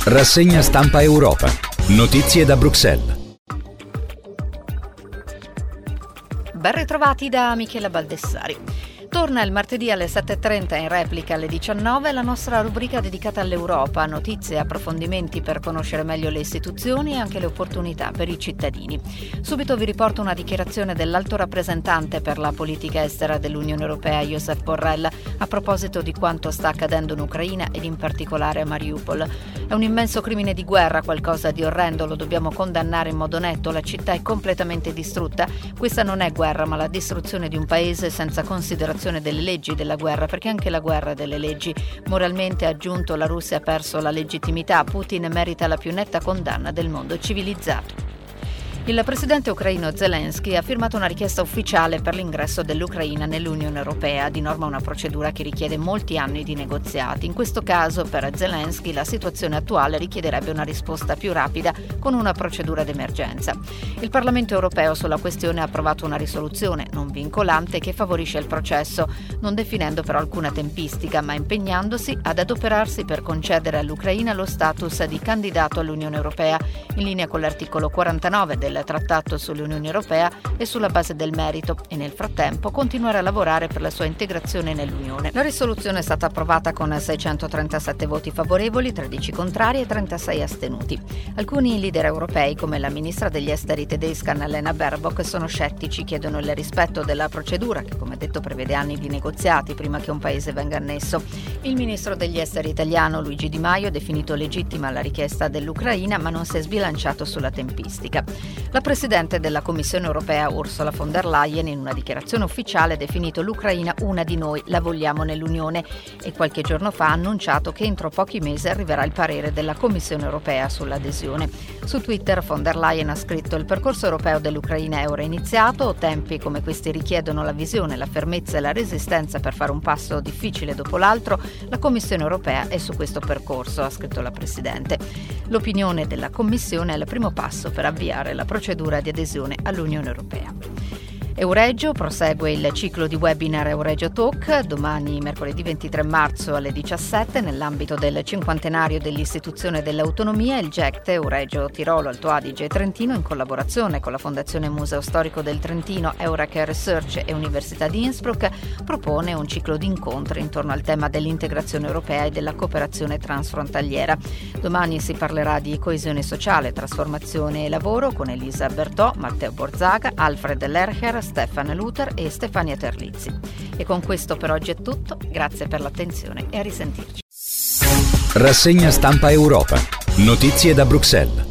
Rassegna stampa Europa. Notizie da Bruxelles. Ben ritrovati da Michela Baldessari. Torna il martedì alle 7.30 in replica alle 19 la nostra rubrica dedicata all'Europa, notizie e approfondimenti per conoscere meglio le istituzioni e anche le opportunità per i cittadini. Subito vi riporto una dichiarazione dell'alto rappresentante per la politica estera dell'Unione Europea, Josep Borrell, a proposito di quanto sta accadendo in Ucraina ed in particolare a Mariupol. È un immenso crimine di guerra, qualcosa di orrendo, lo dobbiamo condannare in modo netto, la città è completamente distrutta. Questa non è guerra, ma la distruzione di un paese senza considerazione delle leggi della guerra, perché anche la guerra è delle leggi. Moralmente, ha aggiunto, la Russia ha perso la legittimità. Putin merita la più netta condanna del mondo civilizzato. Il presidente ucraino Zelensky ha firmato una richiesta ufficiale per l'ingresso dell'Ucraina nell'Unione Europea, di norma una procedura che richiede molti anni di negoziati. In questo caso, per Zelensky, la situazione attuale richiederebbe una risposta più rapida con una procedura d'emergenza. Il Parlamento europeo sulla questione ha approvato una risoluzione non vincolante che favorisce il processo, non definendo però alcuna tempistica, ma impegnandosi ad adoperarsi per concedere all'Ucraina lo status di candidato all'Unione Europea, in linea con l'articolo 49 del Trattato sull'Unione Europea e sulla base del merito, e nel frattempo continuare a lavorare per la sua integrazione nell'Unione. La risoluzione è stata approvata con 637 voti favorevoli, 13 contrari e 36 astenuti. Alcuni leader europei, come la ministra degli esteri tedesca Annalena Baerbock, sono scettici, chiedono il rispetto della procedura che, come detto, prevede anni di negoziati prima che un paese venga annesso. Il ministro degli esteri italiano Luigi Di Maio ha definito legittima la richiesta dell'Ucraina, ma non si è sbilanciato sulla tempistica. La Presidente della Commissione europea Ursula von der Leyen in una dichiarazione ufficiale ha definito l'Ucraina una di noi, la vogliamo nell'Unione, e qualche giorno fa ha annunciato che entro pochi mesi arriverà il parere della Commissione europea sull'adesione. Su Twitter von der Leyen ha scritto: il percorso europeo dell'Ucraina è ora iniziato, tempi come questi richiedono la visione, la fermezza e la resistenza per fare un passo difficile dopo l'altro. La Commissione europea è su questo percorso, ha scritto la Presidente. L'opinione della Commissione è il primo passo per avviare la procedura di adesione all'Unione Europea. Euregio prosegue il ciclo di webinar Euregio Talk, domani mercoledì 23 marzo alle 17 nell'ambito del cinquantenario dell'istituzione dell'autonomia. Il GECT Euregio Tirolo, Alto Adige e Trentino, in collaborazione con la Fondazione Museo Storico del Trentino, Eureka Research e Università di Innsbruck, propone un ciclo di incontri intorno al tema dell'integrazione europea e della cooperazione transfrontaliera. Domani si parlerà di coesione sociale, trasformazione e lavoro con Elisa Bertò, Matteo Borzaga, Alfred Lercher, Stefan Luther e Stefania Terlizzi. E con questo per oggi è tutto, grazie per l'attenzione e a risentirci. Rassegna stampa Europa. Notizie da Bruxelles.